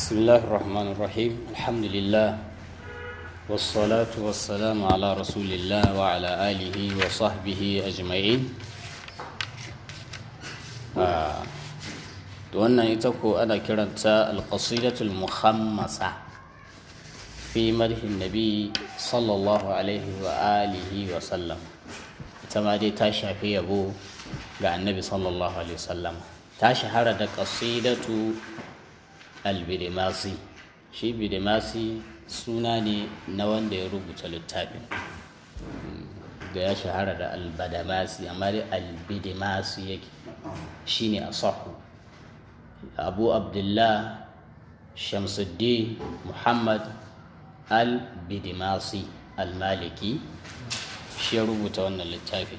بسم الله الرحمن الرحيم الحمد لله والصلاة والسلام على رسول الله وعلى آله وصحبه أجمعين wannan ita ko ana kiranta alƙasidatul muhammasa fi madhin nabi sallallahu alaihi wa alihi wa sallam. Ita ma dai ta shafi yabo ga annabi sallallahu alaihi wa sallam. Ta shahara da ƙasidatu al-bidimasi. Shi bidimasi suna ne na wanda ya rubuta littafin da ya shahara da al-badamasi, amma dai al-bidimasi yake shine asahu. Abu Abdullah Shamsuddin Muhammad al-Bidimasi al-Maliki shi ya rubuta wannan littafi.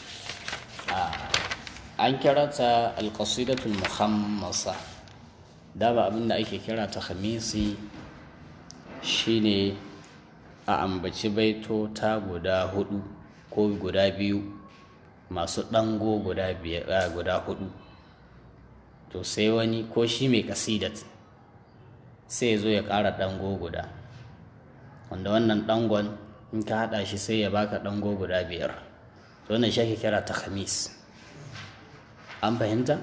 An kira ta al-qasidatul muhammasa. Dama abinda ake kira ta khamisi shine a ambaci baito ta guda hudu ko guda biyu masu dango guda hudu. To sai wani ko shi mai kasidat sai zo ya ƙara ɗango guda, wanda wannan ɗangon in ka haɗa shi sai ya baka ɗango guda 5. To wannan shi ake kira ta khamis. An fahimta?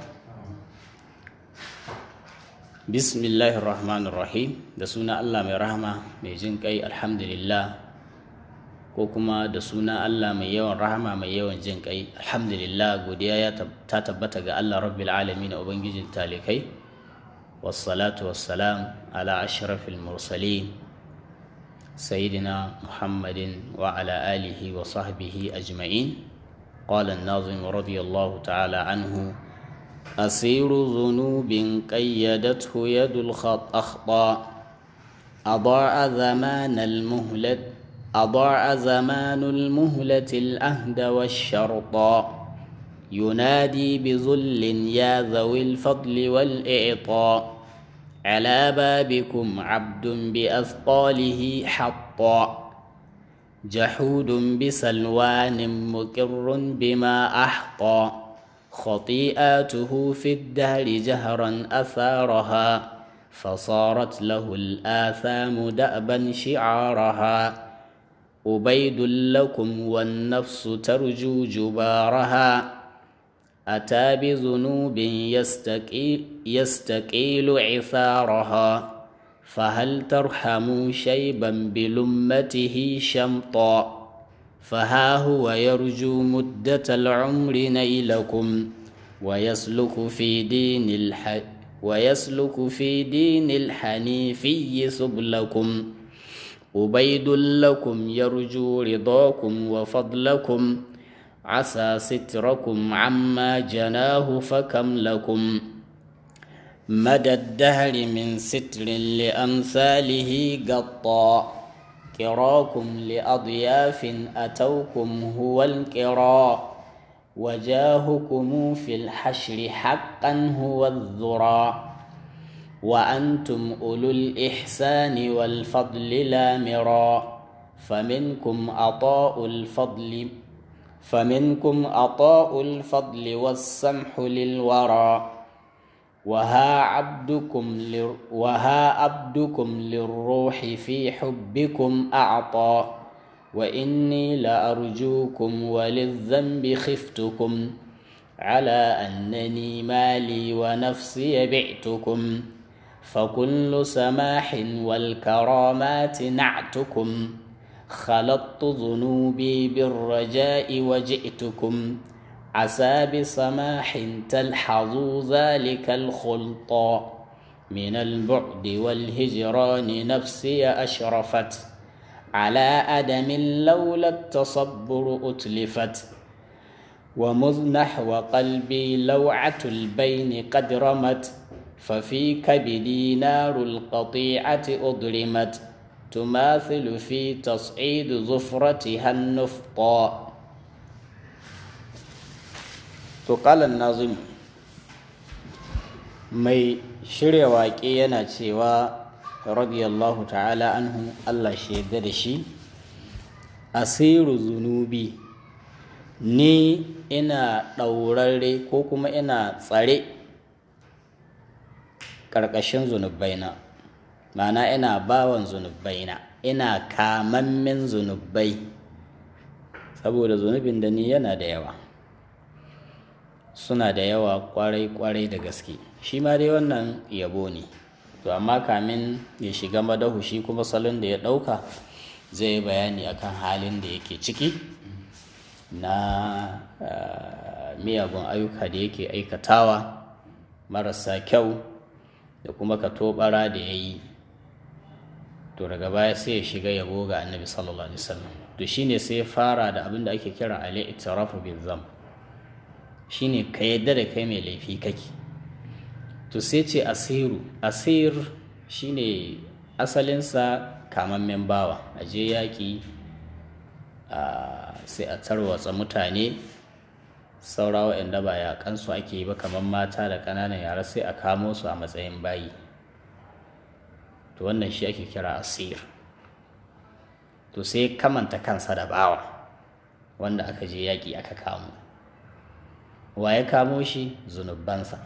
Bismillahir Rahmanir Rahim, da suna Allah mai rahama mai jin kai. Alhamdulillah, ko kuma da suna Allah mai yawan rahama mai yawan jin kai. Alhamdulillah, godiya ta tabbata ga Allah rabbil alamin, ubangijin talikai. Wassalatu wassalam ala ashrafil mursalin sayyidina Muhammadin wa ala alihi wa sahbihi ajma'in. Qala an-nazim radiyallahu ta'ala anhu: asiru dhunubin qayyadathu yadul akhta adaa زمان المهلة الأهد والشرطا ينادي بذل يا ذوي الفضل والإعطاء على بابكم عبد بأثقاله حطا جحود بسلوان مقر بما أحطى خطيئاته في الدهر جهرا أثارها فصارت له الآثام دأبا شعارها أبيد لكم والنفس ترجو جبارها أتى بذنوب يستقيل عثارها فهل ترحموا شيبا بلمته شمطا فها هو يرجو مدة العمر نيلكم ويسلك في دين الحنيفي سبلكم أبيد لكم يرجو رضاكم وفضلكم عسى ستركم عما جناه فكم لكم مدى الدهر من ستر لأمثاله قطا كراكم لأضياف أتوكم هو الكرا وجاهكم في الحشر حقا هو الذرا وأنتم أولو الإحسان والفضل لا مرا فمنكم أطاء الفضل والسمح للورى وها عبدكم للروح في حبكم أعطى وإني لأرجوكم وللذنب خفتكم على أنني مالي ونفسي بعتكم فكل سماح والكرامات نعتكم خلطت ذنوبي بالرجاء وجئتكم عسى بسماح تلحظوا ذلك الخلطا من البعد والهجران نفسي أشرفت على أدم لولا التصبر أتلفت ومذ نحو قلبي لوعة البين قد رمت ففي كبدي نار القطيعة أضرمت تماثل في تصعيد ظفرتها النفطا. قال الناظم mai shirya waƙe yana cewa radiyallahu ta'ala anhu, Allah shi yarda da shi: asiru zunubi, ni ina ɗaurarre ko kuma ina tsare ƙarƙashin zunubaina. ma'ana ina bawan zunubaina, ina kamammen zunubai, saboda zunubin da ni yana da yawa, suna da yawa kwarai da gaske. Shi ma dai wannan yabo ne, to amma kamin ya shiga madahu shi kuma salon da ya ɗauka zai yi bayani akan halin da yake ciki na miyagun ayyuka da yake aikatawa marasa kyau da kuma katobara da ya yi. To daga baya sai ya shiga yabo ga annabi sallallahu alaihi wasallam. To shine sai ya fara da abin da ake kira al-i'tirafu bil dhanb, shine ka yadda da kai mai laifi kake. To sai ce asir shine asalinsa kamammen bawa, a je yaƙi sai a tarwatsa mutane, saura waɗanda ba yaƙansu ake yi ba kamar mata da ƙananan yara sai a kamo su a matsayin bayi. To wannan shi ake kira asir. To sai kamanta kansa da bawa wanda aka je yaƙi aka kamo. Wa ya kamo shi? Zunubansa.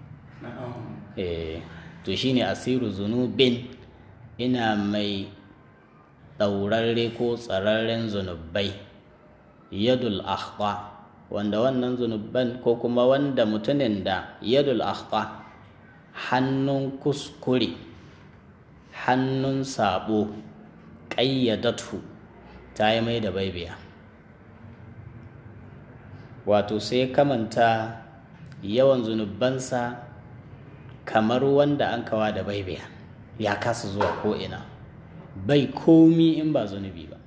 To shine asiru zunubin, ina mai ɗaurarre ko tsararren zunubai, yadul akhta, wanda wannan zunuban ko kuma wanda mutumin da yadul akhta, hannun kuskure, hannun sabo, ƙayyadatu, ta yi mai da baibiya. Wato sai kamanta yawan zunubansa kamar wanda an kawa da baibiya, ya kasa zuwa ko'ina, bai komi in ba zunubi ba.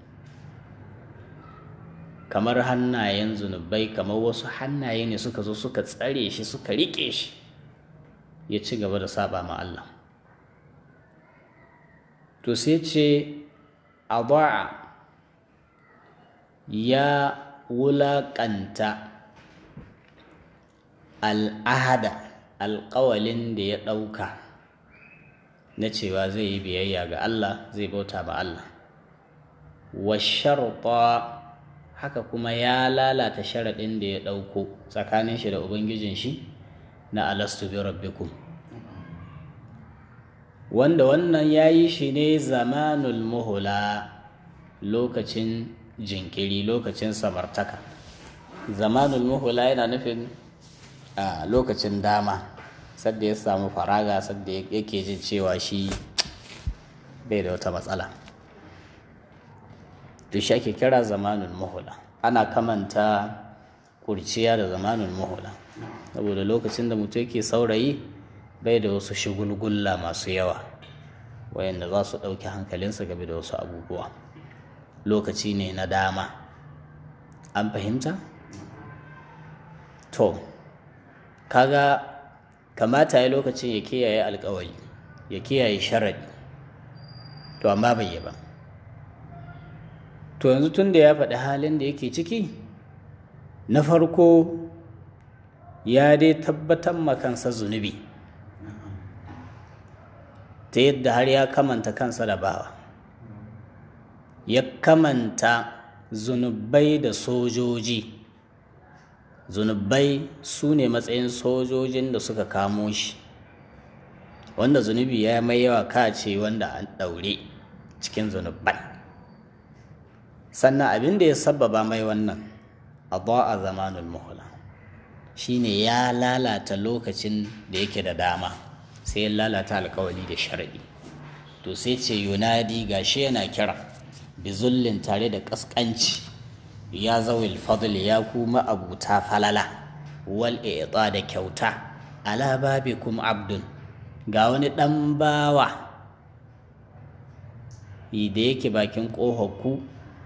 Kamar hannayen zunubai, kamar wasu hannaye ne suka zo suka tsare shi, suka riƙe shi, ya ci gaba da saba ma Allah. To sai ce adaa, ya wulaƙanta al'ahada, alƙawalin da ya ɗauka na cewa zai yi biyayya ga Allah, zai bauta ma Allah. Wa sharta, haka kuma ya lalata sharaɗin da ya ɗauko tsakanin shi da Ubangijin shi na alastu bi rabbikum, wanda wannan ya yi shi ne zamanul muhula, lokacin jinkiri, lokacin samartaka. Zamanul muhula yana nufin a lokacin dama, sadda ya samu faraga, sadda yake jin cewa shi bai da wata matsala. To shi ake kira zamanul muhula. Ana kamanta kurciya da zamanul muhula, saboda lokacin da mutum yake saurayi bai da wasu shigulgulla masu yawa wayanda za su ɗauki hankalinsa game da wasu abubuwa. Lokaci ne na dama, an fahimta? To kaga kamata ya lokacin ya kiyaye alkawari, ya kiyaye sharadi, to amma bai yi ba. To yanzu tun da ya faɗi halin da yake ciki, na farko ya dai tabbatar makansa zunubi ta yadda har ya kamanta kansa da bawa, ya kamanta zunubai da sojoji. Zunubai su ne matsayin sojojin da suka kamo shi, wanda zunubi ya mai yawa kace wanda an ɗaure cikin zunuban. Sannan abin da ya sabbaba mai wannan adaa zamanul muhla, shine ya lalata lokacin da yake da dama, sai ya lalata alkawali da sharadi. To sai ce yunadi, gashi yana kira bizullin, tare da kaskanci, ya zawil fadli, ya kuma abuta falala, wal i'ta, da kyauta, ala babikum abdun, ga wani dan bawa da yake bakin ƙofarku,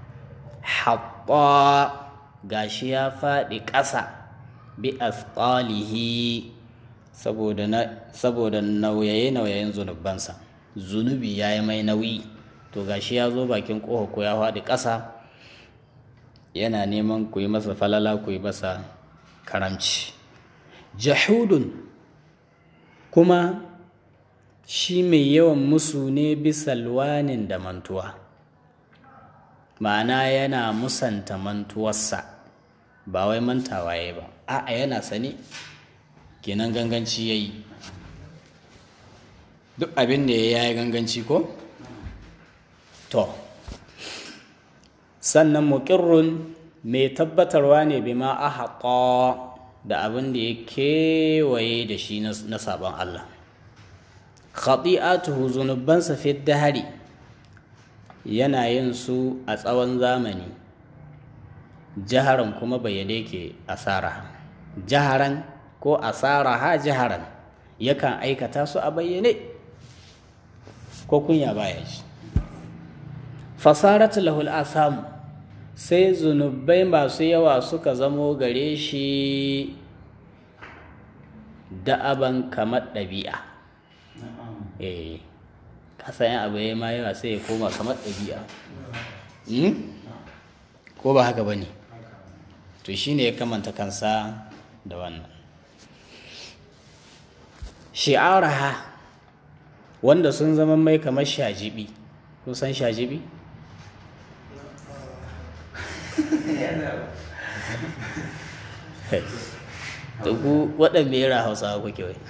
hatta, gashi ya faɗi ƙasa, bi asqalihi, saboda nauyayen zunubansa, zunubi ya yi mai nauyi. To gashi ya zo bakin ƙofarku ya faɗi ƙasa, yana neman ku yi masa falala, ku yi masa karamci. Jahudun, kuma shi mai yawan musu ne bisa alwanin da mantuwa, ma'ana yana musanta mantuwarsa, ba wai mantawa ya ba, a'a yana sane, kenan ganganci ya yi. duk abin da ya yi ganganci ko? To sannan muƙirrun mai tabbatarwa ne bima ahata da abin da ya kewaye da shi na sabon Allah. Khati'atuhu zunubansa fi dahari yana yin su a tsawon zamani, jaharan kuma bayyane ke asara, jaharan ko asara ha jaharan yakan aikata su a bayyane ko kunya baya shi. Fasaratu lahul asamu sai zunubai masu yawa suka zamo gare shi da'aban kamar ɗabi'a. Kasayin abu ya ma yawa sai ya koma kamar ɗabi'a. Ko ba haka ba ne? To shi ne ya kamanta kansa da wannan. Shi'araha wanda sun zama mai kamar shajibi. Kun san shajibi? To ku waɗanda yara Hausawa kuke wai.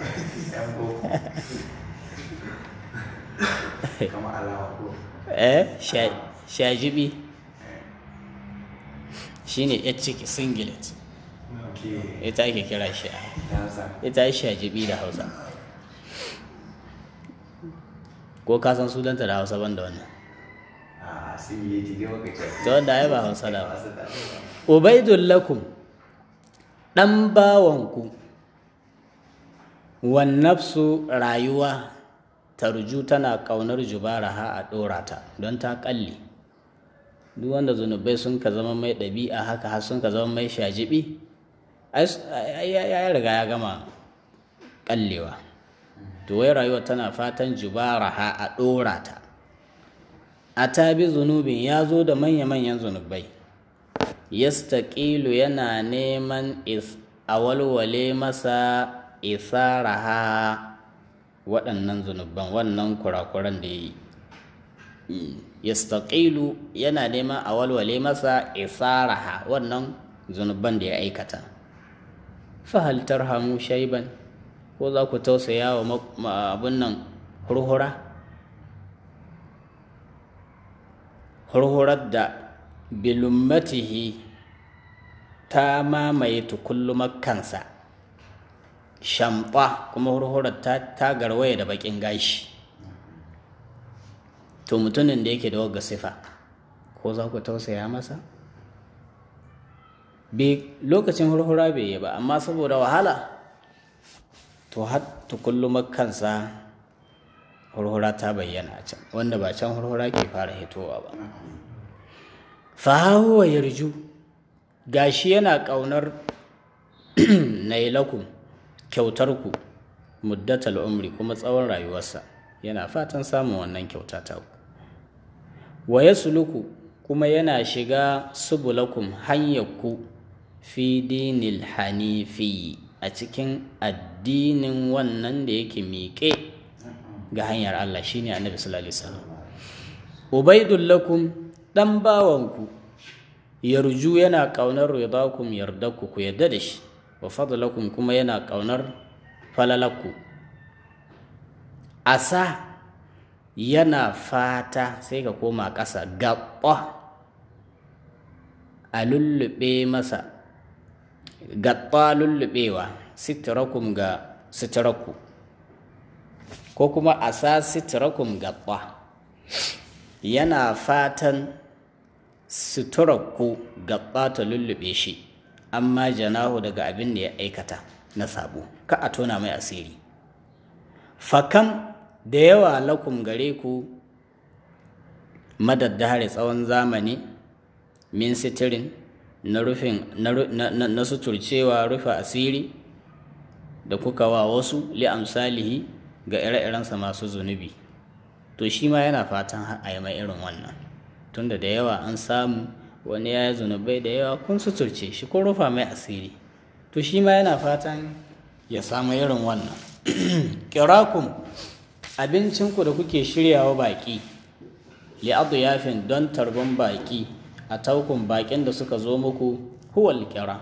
Shajibi shi ne ya ciki singlet, ita ake kira shi, ita yi shajibi da Hausa. Ko ka san sunanta da Hausa ban da wannan? Ta wanda ya ba Hausa da ba. Ubaidun lakum ɗan bawanku, wan nafsu rayuwa tarju tana ƙaunar jubaraha a ɗora ta don ta ƙalle. Duk wanda zunubai sun ka zama mai ɗabi'a haka har sun ka zama mai shajibi, ya riga ya gama ƙallewa. To wai rayuwa tana fatan jubaraha a ɗora ta. A tabi zunubin ya zo da manya-manyan zunubai. Yastaqilu yana neman a walwale masa isaraha waɗannan zunuban, wannan kurakuran da ya yi. Yastaqilu yana neman a walwale masa isaraha wannan zunuban da ya aikata. Fahal tarhamu shaiban, ko za ku tausaya wa abin nan hurhurar da bilummatihi ta mamaye tukullumar kansa, shamfa kuma hurhurar ta garwaye da bakin gashi. To mutumin da yake da wagga sifa, ko za ku tausaya masa? Lokacin hurhura bai yi ba, amma saboda wahala to har tukullumar kansa hurhura ta bayyana a can, wanda ba can hurhura ke fara hitowa ba. Fahahuwa yarju, gashi yana ƙaunar nailakum kyautarku muddatal umri kuma tsawon rayuwarsa, yana fatan samun wannan kyauta ta ku. Wa yasluku kuma yana shiga subulakum hanyarku fi dinil hanifi a cikin addinin wannan da yake miƙe ga hanyar Allah, shine Annabi sallallahu alaihi wasallam. Ubaidul lakum dan bawanku, yarju yana kaunar ridakum yardaku ku yadda da shi, wa fadlakum kuma yana kaunar falalakku. Asa yana fata, sai ka koma ƙasa, gaɓɓa a lullube masa, gaɓɓa lullubewa, sitirakum ga sitirakku, ko kuma asa sitirakum gaɓɓa, yana fatan suturarku gaɓɓa ta lullube shi, amma janahu daga abin da ya aikata na sabo, ka a tona mai asiri. Fakam da yawa lakum gare ku madaddahari tsawon zamani, min sitirin na rufin na suturcewa rufe asiri da kuka wa wasu li'amsalihi ga ire-irensa masu zunubi. To shi ma yana fatan a yi mai irin wannan, tunda da yawa an samu wani ya yi zunubai da yawa kun suturce shi kun rufa mai asiri, to shi ma yana fatan ya samu irin wannan. Kirakum abincinku da kuke shiryawa baƙi, li'adu yafin don tarbon baƙi, a taukun baƙin da suka zo muku, huwal kira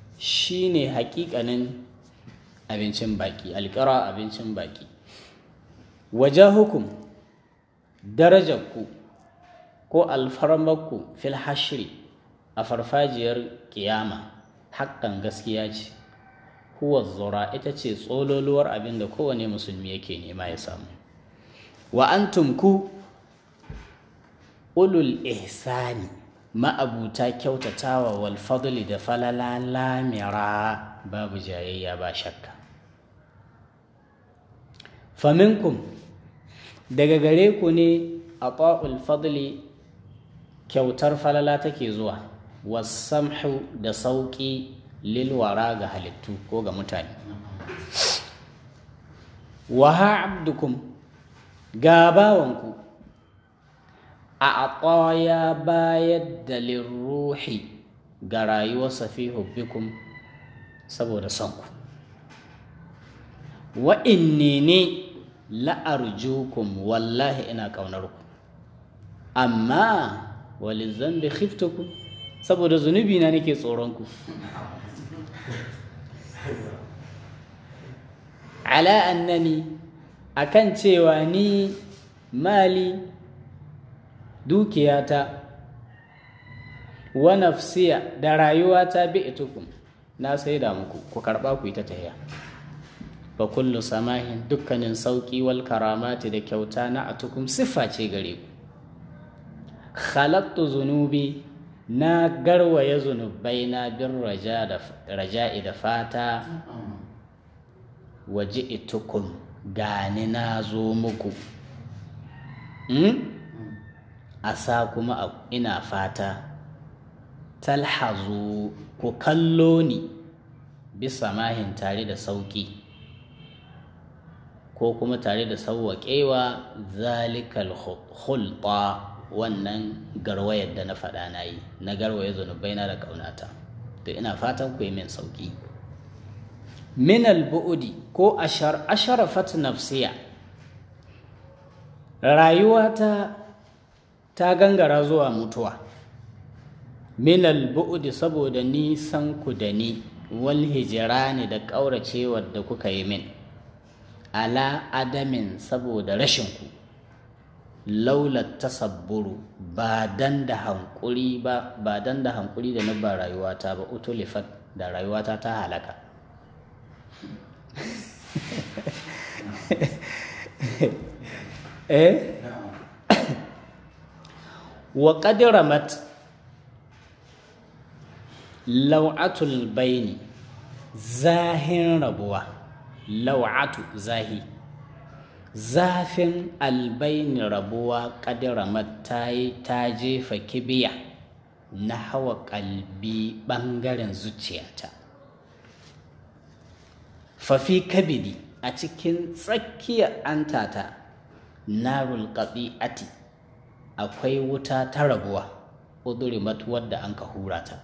shi ne haƙiƙanin abincin baƙi, alƙira abincin baƙi. wajahukum darajarku ko alfarmarku fil hashri a farfajiyar kiyama haƙƙan gaskiya ce, huwa zura ita ce tsololuwar abin da kowane musulmi yake nema ya samu. Wa antum ku ulul ihsani ma'abuta kyautatawa wal fadli da falala lamira babu jayayya ba shakka. Faminkum daga gare ku ne ata'ul fadli kyautar falala take zuwa, wasamhu da sauƙi lilwara ga halittu ko ga mutane. Waha abdukum ga bawanku a ya bayar da lirruhi ga rayuwarsa fi hubbikum saboda sonku. Wa inni ne la'arjukum wallahi ina ƙaunarku, amma walizambi khiftukum saboda zunubi na nake tsoronku. Ala annani akan cewa ni mali dukiyata wa nafsiya da rayuwata bi'tukum na saida muku ku karba ku yi ta tahiya. Fa kullu samahin dukkanin sauki wal karamati da kyauta na atukum siffa ce gare ku. Khalaqtu zunubi na garwaye zunubai na bin raja'i da fata, waje itukun gani na zo muku. Asa kuma ina fata talhazu ku kallo ni bisa mahin tare da sauki ko kuma tare da sauwaƙewa zalikal khulta wannan garwayar da na faɗa na yi na garwaye zunubai na da ƙaunata, to ina fatan ku yi min sauƙi. Min al-bu'udi ko asharafat nafsiya rayuwata ta gangara zuwa mutuwa. Min al-bu'udi saboda nisan ku da ni, wal hijrani da ƙauracewar da kuka yi min, ala adamin saboda rashin ku, laulat tasabburu ba dan da hankuri da na ba rayuwata ba, utulifat da rayuwata ta halaka. Wa qadiramat law'atul baini zahin rabuwa, law'atu zahi zafin albaini rabuwa, qadiramat ta jefa kibiya na hawa kalbi bangaren zuciyata. Fafi kabidi a cikin tsakiyar antata narul qati'ati akwai wuta ta rabuwa, udurimat wadda an ka hura ta.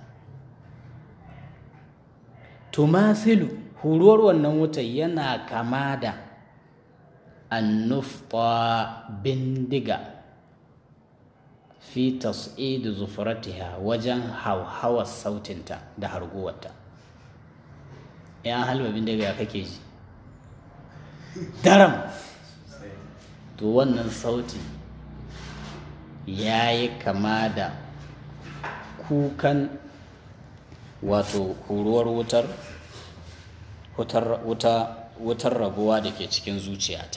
Tumasilu huruwar wannan wutar yana kama da annufta bindiga fi tas'id zufratiha wajen hauhawar sautinta da harguwarta. Ya halba bindiga ya kake ji daram, to wannan sauti ya yi kama da kukan wato huruwar wutar rabuwa da ke cikin zuciyata.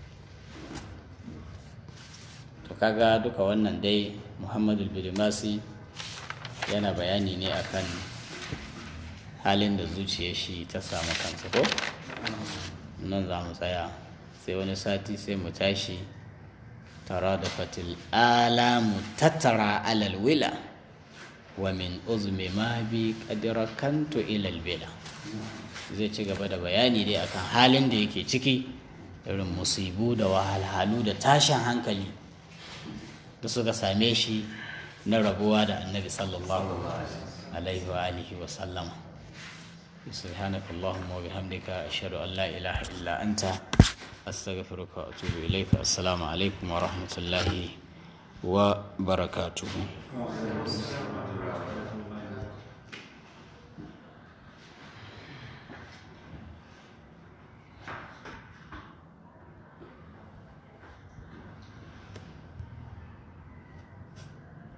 To kaga duka wannan dai Muhammadu Bilmasi yana bayani ne akan halin da zuciyar shi ta samu kansa. Ko nan za mu tsaya, sai wani sati sai mu tashi tara da fatil alamu tattara alal wila wa min uzmi ma bi qadira kantu ilal bila. Zai ci gaba da bayani dai akan halin da yake ciki, irin musibu da wahalhalu da tashin hankali da suka same shi na rabuwa da annabi sallallahu alaihi wa alihi wa sallama. Subhanaka Allahumma wa bihamdika ashhadu an la ilaha illa anta astaghfiruka wa atubu ilayka. Assalamu alaikum wa rahmatullahi wa barakatuh.